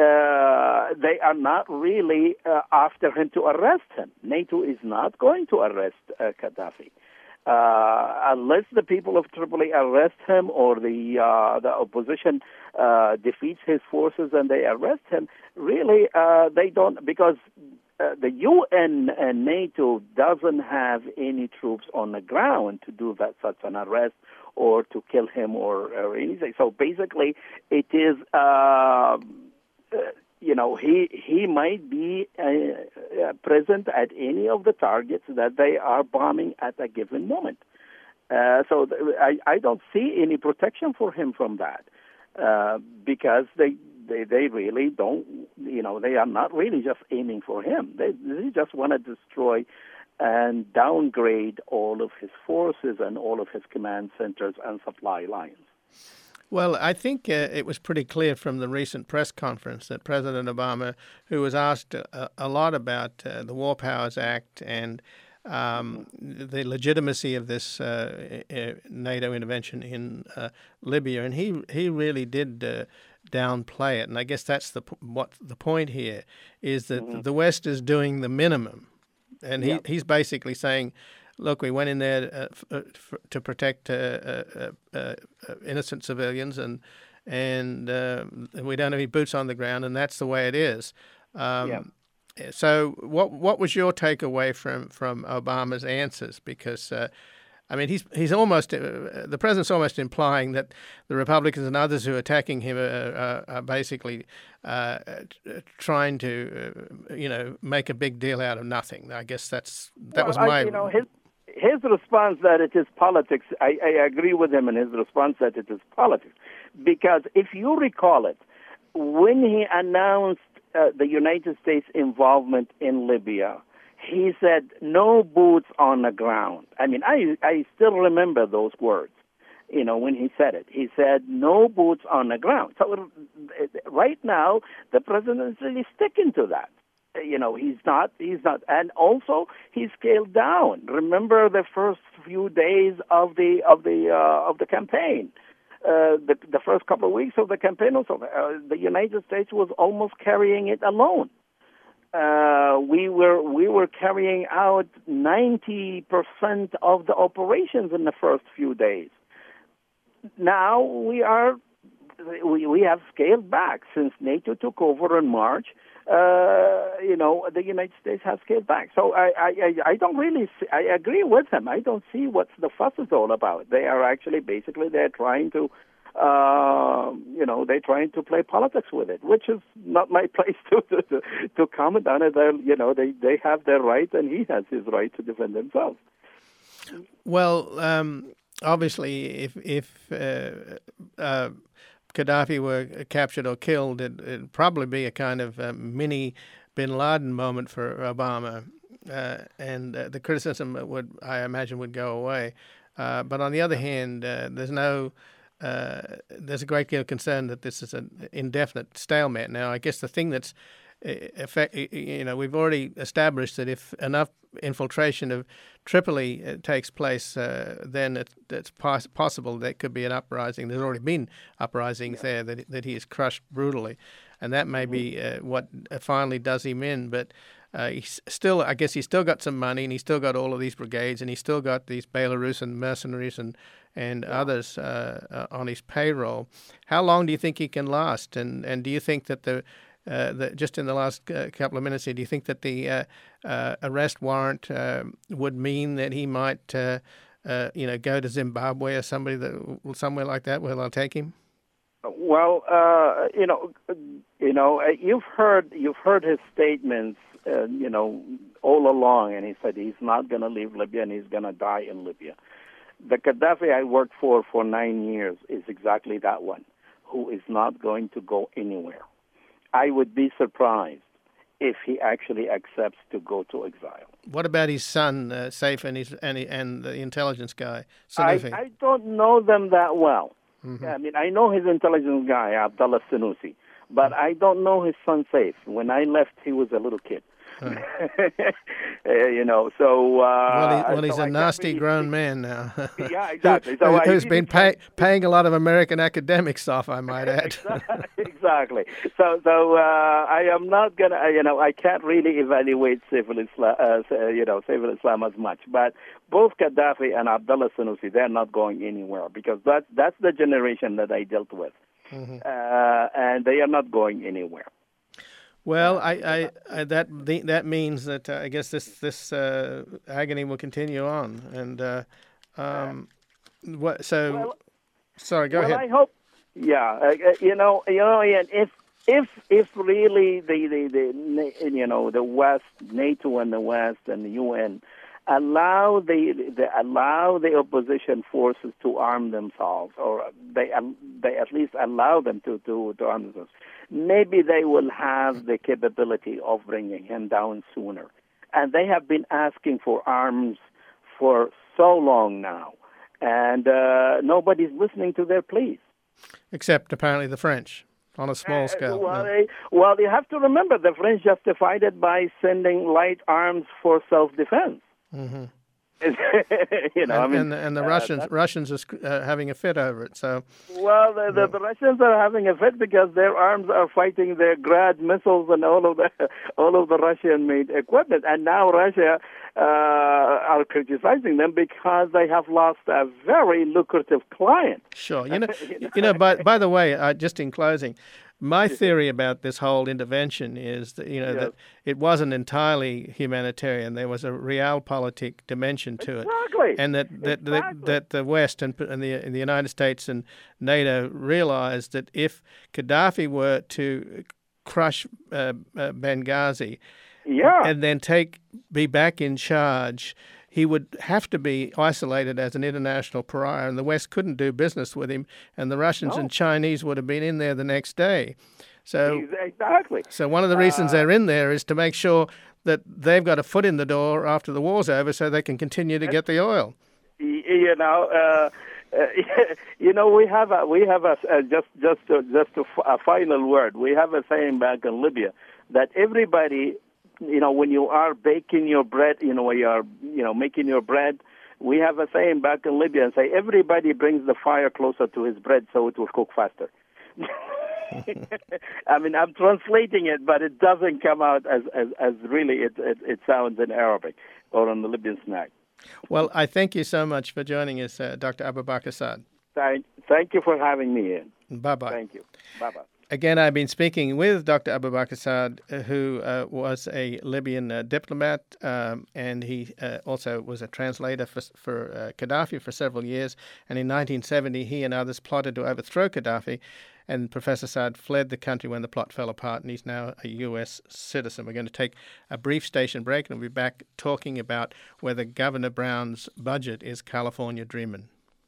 uh, they are not really uh, after him to arrest him. NATO is not going to arrest uh, Gaddafi. Uh, unless the people of Tripoli arrest him, or the uh, the opposition uh, defeats his forces and they arrest him, really uh, they don't, because uh, the U N and NATO doesn't have any troops on the ground to do that such an arrest or to kill him or, or anything. So basically, it is. Uh, uh, You know, he he might be uh, uh, present at any of the targets that they are bombing at a given moment. Uh, so th- I, I don't see any protection for him from that, uh, because they, they they really don't, you know, they are not really just aiming for him. They, they just want to destroy and downgrade all of his forces and all of his command centers and supply lines. Well, I think uh, it was pretty clear from the recent press conference that President Obama, who was asked a, a lot about uh, the War Powers Act and um, the legitimacy of this uh, NATO intervention in uh, Libya, and he he really did uh, downplay it. And I guess that's the what the point here is that mm-hmm. the West is doing the minimum, and he, yeah. he's basically saying, look, we went in there uh, f- uh, f- to protect uh, uh, uh, uh, innocent civilians, and and uh, we don't have any boots on the ground, and that's the way it is. Um, yeah. So, what what was your takeaway from, from Obama's answers? Because uh, I mean, he's he's almost uh, the president's almost implying that the Republicans and others who are attacking him are, are, are basically uh, trying to uh, you know make a big deal out of nothing. I guess that's that well, was my. I, you know, his his response that it is politics. I, I agree with him in his response that it is politics, because if you recall it, when he announced uh, the United States involvement in Libya, he said, no boots on the ground. I mean, I I still remember those words, you know, when he said it. He said, no boots on the ground. So right now, the president is really sticking to that. You know, he's not, he's not, and also he scaled down. Remember the first few days of the of the uh, of the campaign, uh, the the first couple of weeks of the campaign. Also, uh, the United States was almost carrying it alone. Uh, we were we were carrying out ninety percent of the operations in the first few days. Now we are we we have scaled back since NATO took over in March. uh, you know, the United States has scaled back. So I, I, I don't really, see, I agree with him. I don't see what the fuss is all about. They are actually, basically, they're trying to, uh, you know, they're trying to play politics with it, which is not my place to to, to comment on it. They're, you know, they, they have their right, and he has his right to defend himself. Well, um, obviously, if if uh, uh, Gaddafi were captured or killed, it, it'd probably be a kind of uh, mini Bin Laden moment for Obama, uh, and uh, the criticism would, I imagine, would go away. Uh, but on the other hand, uh, there's no, uh, there's a great deal of concern that this is an indefinite stalemate. Now, I guess the thing that's effect, you know, we've already established that if enough infiltration of Tripoli uh, takes place, uh, then it, it's pos- possible there could be an uprising. There's already been uprisings yeah. there that that he is crushed brutally, and that may mm-hmm. be uh, what finally does him in. But uh, he's still, I guess, he's still got some money, and he's still got all of these brigades, and he's still got these Belarusian mercenaries and and yeah. others uh, uh, on his payroll. How long do you think he can last? And and do you think that the Uh, the, just in the last uh, couple of minutes here, do you think that the uh, uh, arrest warrant uh, would mean that he might, uh, uh, you know, go to Zimbabwe or somebody that somewhere like that where they'll take him? Well, uh, you know, you know, you've heard you've heard his statements, uh, you know, all along, and he said he's not going to leave Libya and he's going to die in Libya. The Gaddafi I worked for for nine years is exactly that one, who is not going to go anywhere. I would be surprised if he actually accepts to go to exile. What about his son, uh, Saif, and his and, he, and the intelligence guy, Sanusi? I, I don't know them that well. Mm-hmm. I mean, I know his intelligence guy, Abdullah Sanusi, but mm-hmm. I don't know his son, Saif. When I left, he was a little kid. Huh. uh, you know, so... Uh, well, he, well, he's so a I nasty really grown think, man now. Yeah, exactly. Who, so who's I, been pay, paying a lot of American academics off, I might add. Exactly. So, so uh, I am not going to, you know, I can't really evaluate civil Islam, uh, you know, civil Islam as much. But both Gaddafi and Abdullah Sanusi, they're not going anywhere because that, that's the generation that I dealt with. Mm-hmm. Uh, and they are not going anywhere. Well, I, I, I that that means that uh, I guess this this uh, agony will continue on, and uh, um, what? So, well, sorry, go well, ahead. I hope, yeah, uh, you know, you know, Ian, if if if really the, the the you know the West, NATO and the West and the U N allow the, the allow the opposition forces to arm themselves, or they they at least allow them to to, to arm themselves, maybe they will have the capability of bringing him down sooner. And they have been asking for arms for so long now, and uh, nobody's listening to their pleas. Except apparently the French, on a small uh, scale. Well, no. they, well, you have to remember the French justified it by sending light arms for self-defense. Mm-hmm. you know, and, I mean, and the, and the uh, Russians Russians are uh, having a fit over it. So, well, the, the, yeah. the Russians are having a fit because their arms are fighting their Grad missiles and all of the all of the Russian-made equipment, and now Russia uh, are criticizing them because they have lost a very lucrative client. Sure, you know, you know. You know by by the way, uh, just in closing. My theory about this whole intervention is that, you know, yes. that it wasn't entirely humanitarian. There was a realpolitik dimension to it. Exactly. And that that, exactly. that, that the West and, and, the, and the United States and NATO realized that if Gaddafi were to crush uh, uh, Benghazi yeah. and then take be back in charge, he would have to be isolated as an international pariah, and the West couldn't do business with him, and the Russians no. and Chinese would have been in there the next day. So, exactly. So one of the reasons uh, they're in there is to make sure that they've got a foot in the door after the war's over, so they can continue to get the oil. You know, uh, uh, you know, we have a, we have a uh, just just a, just a, a final word. We have a saying back in Libya that everybody. You know, when you are baking your bread, you know, when you are, you know, making your bread, we have a saying back in Libya and say, everybody brings the fire closer to his bread so it will cook faster. I mean, I'm translating it, but it doesn't come out as, as, as really it, it, it sounds in Arabic or on the Libyan snack. Well, I thank you so much for joining us, uh, Doctor Abubakar Saad. Thank, thank you for having me in. Bye-bye. Thank you. Bye-bye. Again, I've been speaking with Doctor Abu Bakr Saad, who uh, was a Libyan uh, diplomat, um, and he uh, also was a translator for, for uh, Gaddafi for several years. And in nineteen seventy, he and others plotted to overthrow Gaddafi, and Professor Saad fled the country when the plot fell apart, and he's now a U S citizen. We're going to take a brief station break, and we'll be back talking about whether Governor Brown's budget is California dreamin'.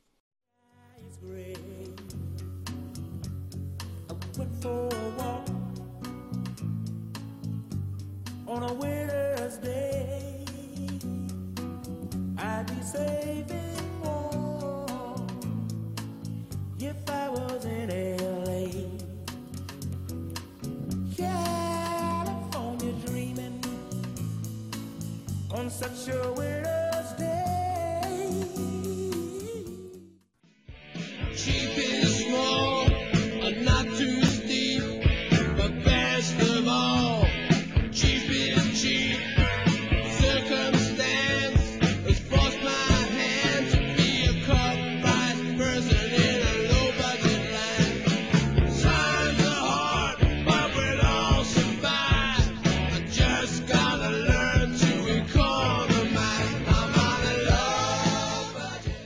Went for a walk on a winter's day. I'd be saving more if I was in L A. California dreaming on such a winter's day. Cheap is small, but not too steep, but best of all, cheap is cheap. Circumstance has forced my hand to be a cut-price person in a low-budget land. Times are hard, but we'll all survive. I just gotta learn to economize. I'm on a low budget.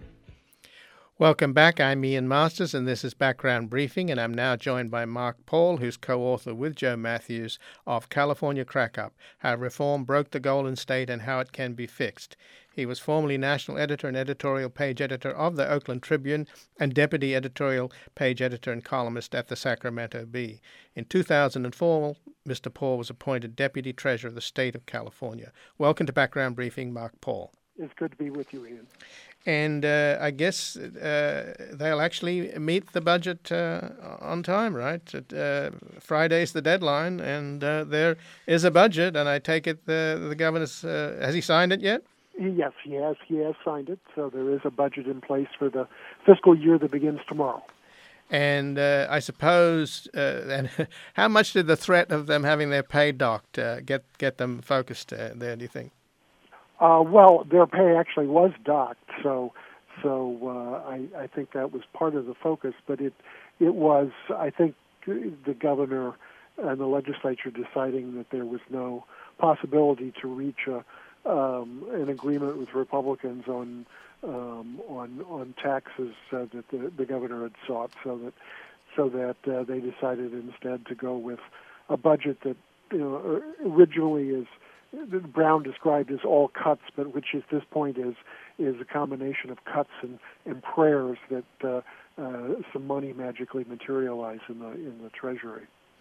Welcome back. I'm Ian Masters, and this is Background Briefing, and I'm now joined by Mark Paul, who's co-author with Joe Matthews of California Crack-Up, How Reform Broke the Golden State and How It Can Be Fixed. He was formerly national editor and editorial page editor of the Oakland Tribune and deputy editorial page editor and columnist at the Sacramento Bee. In two thousand four, Mister Paul was appointed deputy treasurer of the state of California. Welcome to Background Briefing, Mark Paul. It's good to be with you, Ian. And uh, I guess uh, they'll actually meet the budget uh, on time, right? Uh, Friday's the deadline, and uh, there is a budget, and I take it the, the governor's, uh, has he signed it yet? Yes, he has. He has signed it, so there is a budget in place for the fiscal year that begins tomorrow. And uh, I suppose, uh, and how much did the threat of them having their pay docked uh, get, get them focused uh, there, do you think? Uh, well, their pay actually was docked, so so uh, I, I think that was part of the focus. But it it was, I think, the governor and the legislature deciding that there was no possibility to reach a, um, an agreement with Republicans on um, on on taxes uh, that the, the governor had sought, so that so that uh, they decided instead to go with a budget that, you know, originally is. Brown described as all cuts, but which at this point is is a combination of cuts and, and prayers that uh, uh, some money magically materialize in the in the Treasury.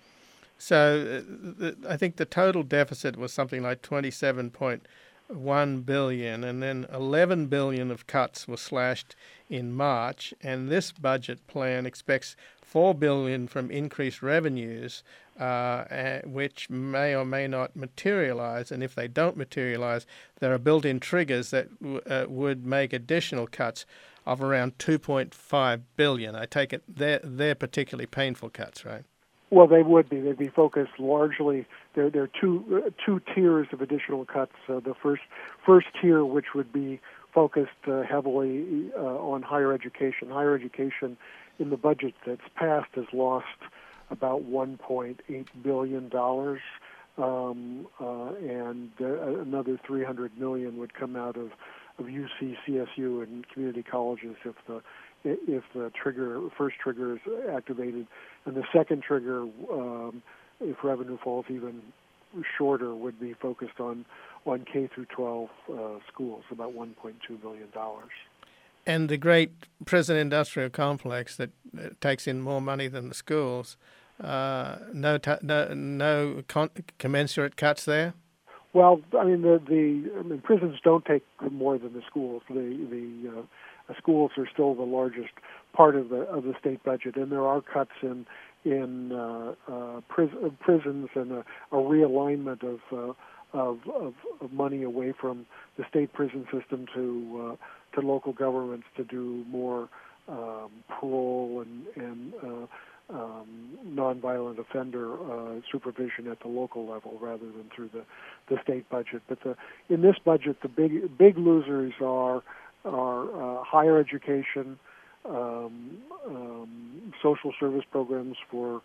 So uh, the, I think the total deficit was something like twenty-seven point one billion dollars, and then eleven billion dollars of cuts were slashed in March, and this budget plan expects four billion dollars from increased revenues, uh, which may or may not materialize, and if they don't materialize, there are built-in triggers that w- uh, would make additional cuts of around two point five billion dollars. I take it they're, they're particularly painful cuts, right? Well, they would be. They'd be focused largely. There, there are two uh, two tiers of additional cuts. Uh, the first first tier, which would be focused uh, heavily uh, on higher education. Higher education, in the budget that's passed, has lost about one point eight billion dollars, um, uh, and uh, another three hundred million dollars would come out of of U C, C S U, and community colleges if the if the trigger first trigger is activated, and the second trigger, um, if revenue falls even shorter, would be focused on on K through twelve uh, schools, about one point two billion dollars. And the great prison industrial complex that uh, takes in more money than the schools, uh, no t- no no con- commensurate cuts there. Well, I mean the the I mean, prisons don't take more than the schools. The the uh, The schools are still the largest part of the of the state budget, and there are cuts in in uh, uh, pris- prisons and a, a realignment of, uh, of of of money away from the state prison system to uh, to local governments to do more um, parole and and uh, um, nonviolent offender uh, supervision at the local level rather than through the, the state budget. But the in this budget, the big big losers are. are uh, higher education, um, um, social service programs for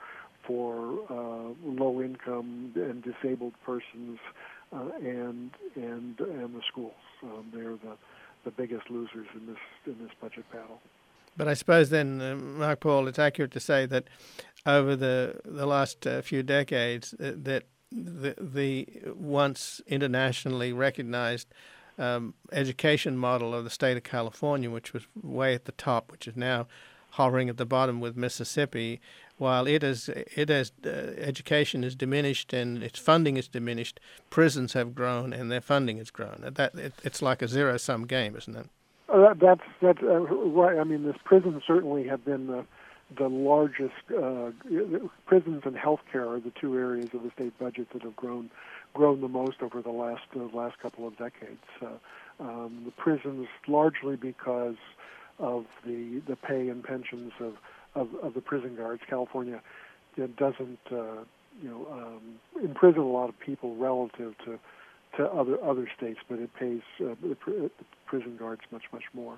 for uh, low-income and disabled persons uh, and and and the schools. Um, they're the the biggest losers in this in this budget battle. But I suppose then, uh, Mark Paul, it's accurate to say that over the the last uh, few decades, uh, that the the once internationally recognized um, education model of the state of California, which was way at the top, which is now hovering at the bottom with Mississippi, while it is it has uh, education is diminished and its funding is diminished, prisons have grown and their funding has grown. That it, it's like a zero sum game, isn't it? Uh, that, that's that's uh, right. I mean, this prisons certainly have been the the largest. Uh, prisons and healthcare are the two areas of the state budget that have grown grown the most over the last uh, last couple of decades. Uh, um, the prisons largely because of the the pay and pensions of, of, of the prison guards. California it doesn't uh, you know um, imprison a lot of people relative to to other other states, but it pays uh, the, pr- the prison guards much much more.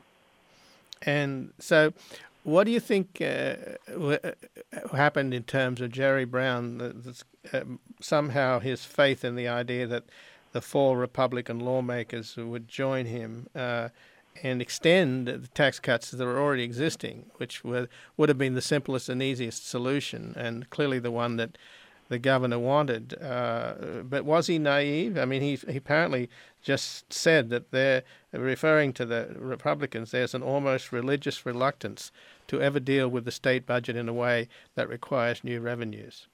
And so, what do you think uh, w- happened in terms of Jerry Brown? Uh, somehow his faith in the idea that the four Republican lawmakers would join him uh, and extend the tax cuts that are already existing, which were, would have been the simplest and easiest solution, and clearly the one that the governor wanted. Uh, but was he naive? I mean, he, he apparently just said that they're referring to the Republicans, there's an almost religious reluctance to ever deal with the state budget in a way that requires new revenues.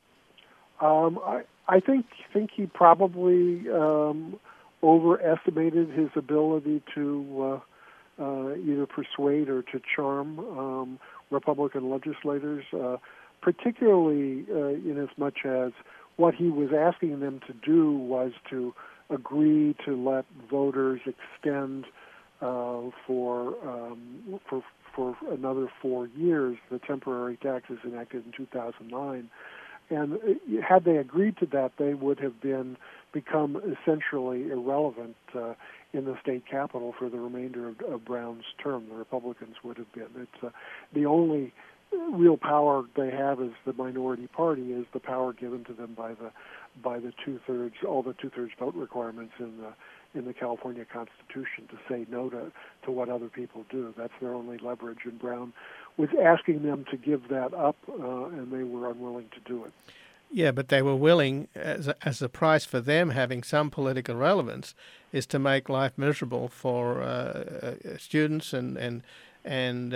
Um, I, I think think he probably um, overestimated his ability to uh, uh, either persuade or to charm um, Republican legislators, uh, particularly uh, in as much as what he was asking them to do was to agree to let voters extend uh, for um, for for another four years the temporary taxes enacted in two thousand nine. And had they agreed to that, they would have been become essentially irrelevant uh, in the state capitol for the remainder of, of Brown's term. The Republicans would have been. It's uh, the only real power they have as the minority party is the power given to them by the by the two thirds all the two thirds vote requirements in the in the California Constitution to say no to to what other people do. That's their only leverage. And Brown was asking them to give that up, uh, and they were unwilling to do it. Yeah, but they were willing, as a, as a price for them having some political relevance, is to make life miserable for uh, students and and and uh,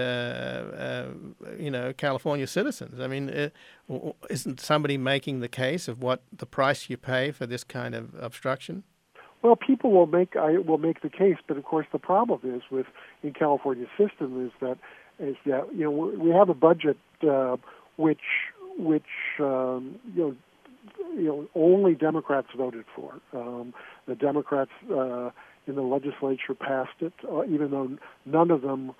uh, you know California citizens. I mean, uh, isn't somebody making the case of what the price you pay for this kind of obstruction? Well, people will make I will make the case, but of course the problem is with in California's system is that is that you know we have a budget uh, which which um, you know you know only Democrats voted for. Um, the Democrats uh, in the legislature passed it, uh, even though none of them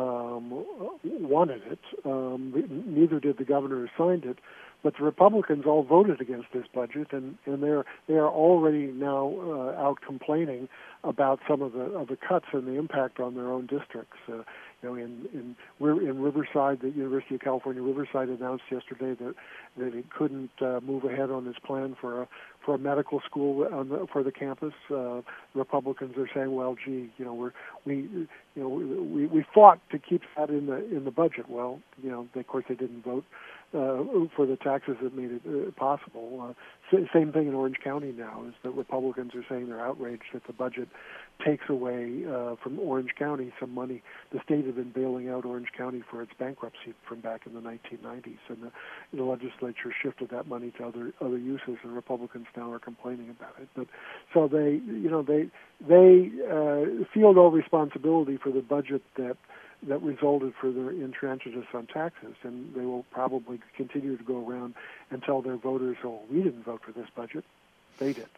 um, wanted it. Um, neither did the governor who signed it. But the Republicans all voted against this budget, and, and they're they are already now uh, out complaining about some of the of the cuts and the impact on their own districts. Uh, you know, in in in Riverside, the University of California Riverside announced yesterday that that it couldn't uh, move ahead on its plan for a for a medical school on the, for the campus. Uh, Republicans are saying, well, gee, you know, we're we you know we we fought to keep that in the in the budget. Well, you know, of course they didn't vote Uh, for the taxes that made it uh, possible. Uh, same thing in Orange County now, is that Republicans are saying they're outraged that the budget takes away uh, from Orange County some money. The state had been bailing out Orange County for its bankruptcy from back in the nineteen nineties, and the, the legislature shifted that money to other other uses, and Republicans now are complaining about it. But so they, you know, they they uh, feel no responsibility for the budget that that resulted for their intransigence on taxes, and they will probably continue to go around and tell their voters, oh, we didn't vote for this budget, they did.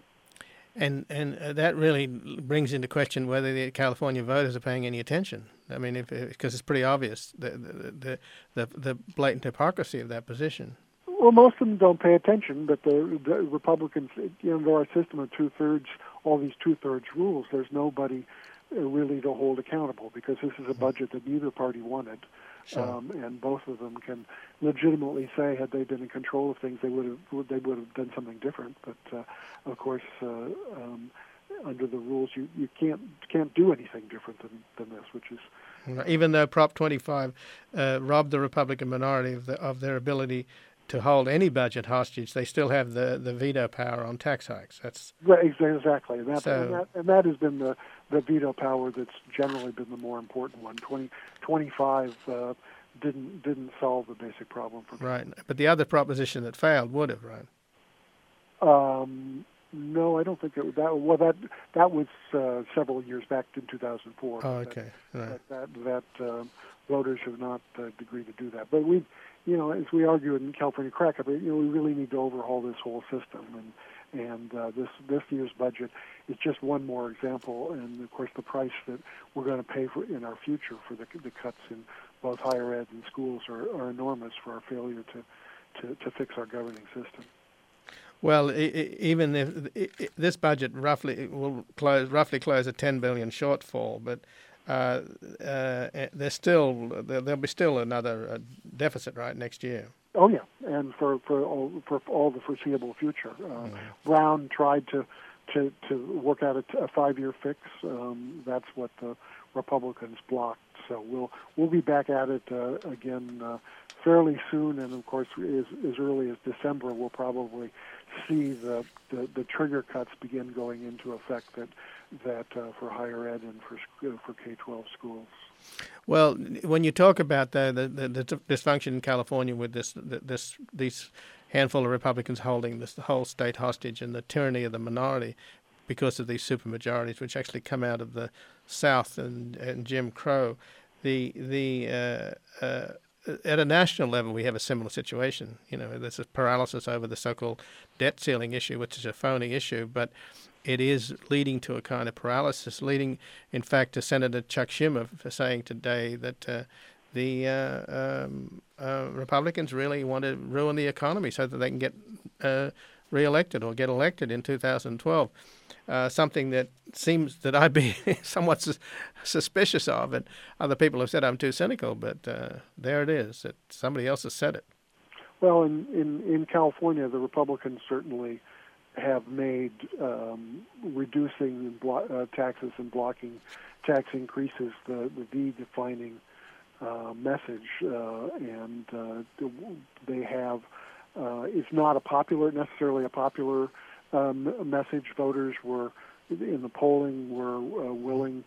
And and uh, that really brings into question whether the California voters are paying any attention. I mean, if because it's pretty obvious, the, the, the, the blatant hypocrisy of that position. Well, most of them don't pay attention, but the, the Republicans, you know, there are a system of two-thirds, all these two-thirds rules, there's nobody really to hold accountable, because this is a budget that neither party wanted. Sure. Um, and both of them can legitimately say, had they been in control of things, they would have they would have done something different. But uh, of course, uh, um, under the rules, you, you can't can't do anything different than, than this, which is even though Prop twenty-five uh, robbed the Republican minority of the, of their ability to hold any budget hostage, they still have the, the veto power on tax hikes. That's right, exactly, and that, so, and that and that has been the, the veto power that's generally been the more important one. Twenty twenty-five uh, didn't didn't solve the basic problem for right, but the other proposition that failed would have, right? Um, no, I don't think it, that. Well, that that was uh, several years back in two thousand four. Oh, okay, that, right. That that, that uh, voters have not uh, agreed to do that, but we. You know, as we argue in California Crack-Up, you know, we really need to overhaul this whole system, and and uh, this this year's budget is just one more example. And of course, the price that we're going to pay for in our future for the the cuts in both higher ed and schools are, are enormous for our failure to, to, to fix our governing system. Well, I, I, even if I, I, this budget roughly will close roughly close a ten billion shortfall, but Uh, uh, there's still there'll be still another uh, deficit, right, next year. Oh yeah, and for for all, for all the foreseeable future. Uh, mm. Brown tried to to to work out a, a five-year fix. Um, that's what the Republicans blocked. So we'll we'll be back at it uh, again uh, fairly soon, and of course, as as early as December, we'll probably see the the, the trigger cuts begin going into effect that. that uh, for higher ed and for uh, for K twelve schools. Well, when you talk about the the, the, the dysfunction in California with this this these handful of Republicans holding this the whole state hostage and the tyranny of the minority because of these supermajorities, which actually come out of the South and, and Jim Crow, the the uh, uh, at a national level, we have a similar situation. You know, there's a paralysis over the so-called debt ceiling issue, which is a phony issue, but it is leading to a kind of paralysis, leading, in fact, to Senator Chuck Schumer for saying today that uh, the uh, um, uh, Republicans really want to ruin the economy so that they can get uh, reelected or get elected in two thousand twelve. Uh, something that seems that I'd be somewhat sus- suspicious of, and other people have said I'm too cynical, but uh, there it is. That somebody else has said it. Well, in, in, in California, the Republicans certainly have made um, reducing blo- uh, taxes and blocking tax increases the, the defining uh, message, uh, and uh, they have. Uh, it's not a popular, necessarily a popular um, message. Voters were in the polling were uh, willing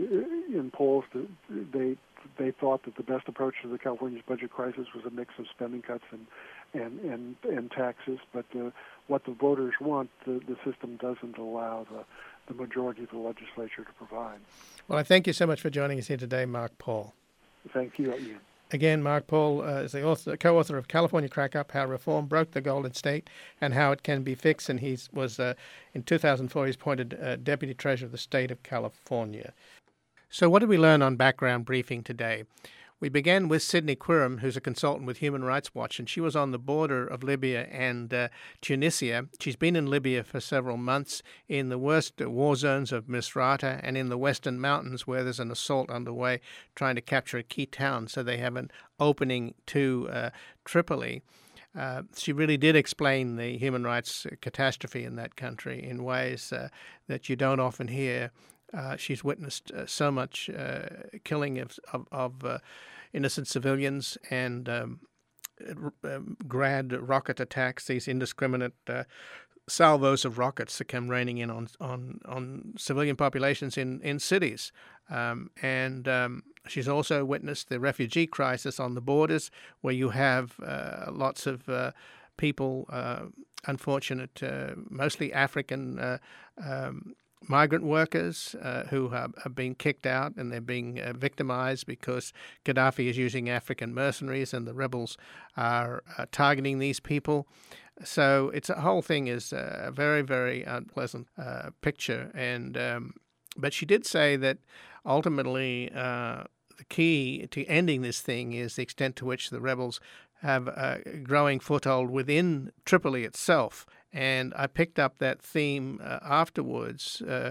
in polls to they they thought that the best approach to the California's budget crisis was a mix of spending cuts and and and, and taxes, but uh, what the voters want, the, the system doesn't allow the, the majority of the legislature to provide. Well, I thank you so much for joining us here today, Mark Paul. Thank you, Ian. Again, Mark Paul uh, is the author, co-author of California Crack-Up, How Reform Broke the Golden State and How It Can Be Fixed, and he was, uh, in two thousand four, he's appointed uh, Deputy Treasurer of the State of California. So what did we learn on Background Briefing today? We began with Sydney Quirum, who's a consultant with Human Rights Watch, and she was on the border of Libya and uh, Tunisia. She's been in Libya for several months in the worst war zones of Misrata and in the Western Mountains, where there's an assault underway trying to capture a key town, so they have an opening to uh, Tripoli. Uh, she really did explain the human rights catastrophe in that country in ways uh, that you don't often hear. Uh, she's witnessed uh, so much uh, killing of, of, of uh, innocent civilians and um, uh, grad rocket attacks, these indiscriminate uh, salvos of rockets that come raining in on on, on civilian populations in, in cities. Um, and um, she's also witnessed the refugee crisis on the borders, where you have uh, lots of uh, people, uh, unfortunate, uh, mostly African uh, um migrant workers uh, who have, have been kicked out, and they're being uh, victimized because Gaddafi is using African mercenaries and the rebels are uh, targeting these people. So it's a whole thing is a very, very unpleasant uh, picture. And um, but she did say that ultimately uh, the key to ending this thing is the extent to which the rebels have a growing foothold within Tripoli itself. And I picked up that theme uh, afterwards uh,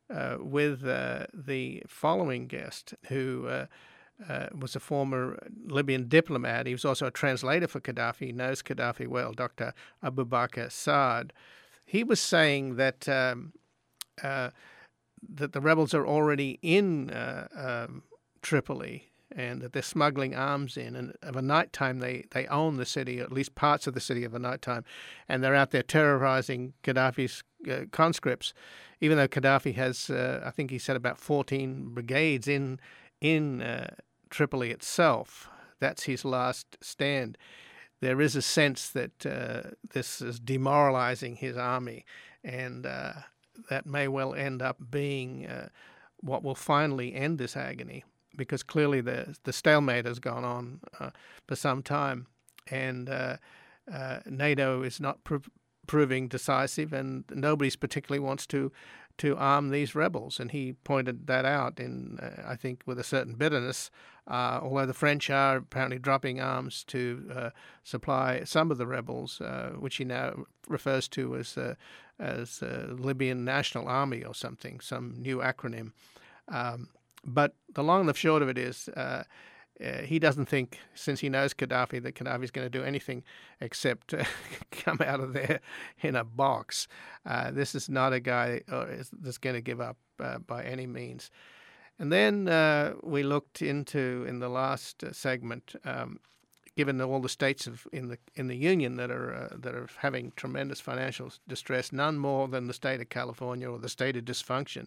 uh, with uh, the following guest, who uh, uh, was a former Libyan diplomat. He was also a translator for Gaddafi. He knows Gaddafi well, Doctor Abu Bakr Saad. He was saying that um, uh, that the rebels are already in uh, um, Tripoli, and that they're smuggling arms in, and of a night time they, they own the city, or at least parts of the city of a night time, and they're out there terrorizing Gaddafi's uh, conscripts, even though Gaddafi has, uh, I think he said, about fourteen brigades in in uh, Tripoli itself. That's his last stand. There is a sense that uh, this is demoralizing his army, and uh, that may well end up being uh, what will finally end this agony, because clearly the the stalemate has gone on uh, for some time, and uh, uh, NATO is not pr- proving decisive, and nobody's particularly wants to to arm these rebels. And he pointed that out in, uh, I think, with a certain bitterness, uh, although the French are apparently dropping arms to uh, supply some of the rebels, uh, which he now refers to as uh, as uh, Libyan National Army or something, some new acronym. Um, but the long and the short of it is, uh, uh, he doesn't think, since he knows Gaddafi, that Gaddafi's going to do anything except uh, come out of there in a box. Uh, this is not a guy uh, that's going to give up uh, by any means. And then uh, we looked into, in the last uh, segment, um, given all the states of, in the in the union that are uh, that are having tremendous financial distress, none more than the state of California, or the state of dysfunction.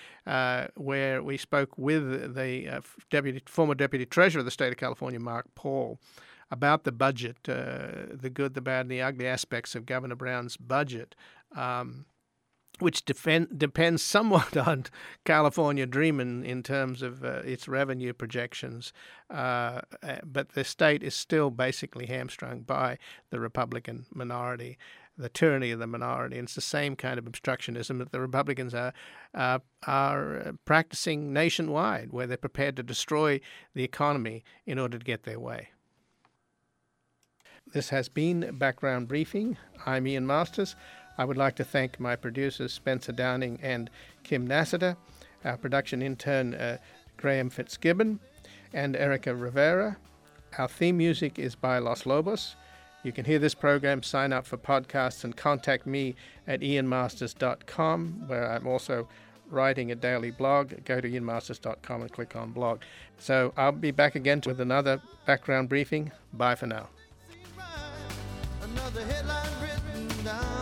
Uh, where we spoke with the uh, deputy, former Deputy Treasurer of the state of California, Mark Paul, about the budget, uh, the good, the bad, and the ugly aspects of Governor Brown's budget, um, which defend, depends somewhat on California dreaming in terms of uh, its revenue projections. Uh, but the state is still basically hamstrung by the Republican minority, the tyranny of the minority. And it's the same kind of obstructionism that the Republicans are uh, are practicing nationwide, where they're prepared to destroy the economy in order to get their way. This has been Background Briefing. I'm Ian Masters. I would like to thank my producers, Spencer Downing and Kim Nassiter, our production intern, uh, Graham Fitzgibbon, and Erica Rivera. Our theme music is by Los Lobos. You can hear this program, sign up for podcasts, and contact me at ian masters dot com, where I'm also writing a daily blog. Go to ian masters dot com and click on blog. So I'll be back again with another Background Briefing. Bye for now. Another headline written down.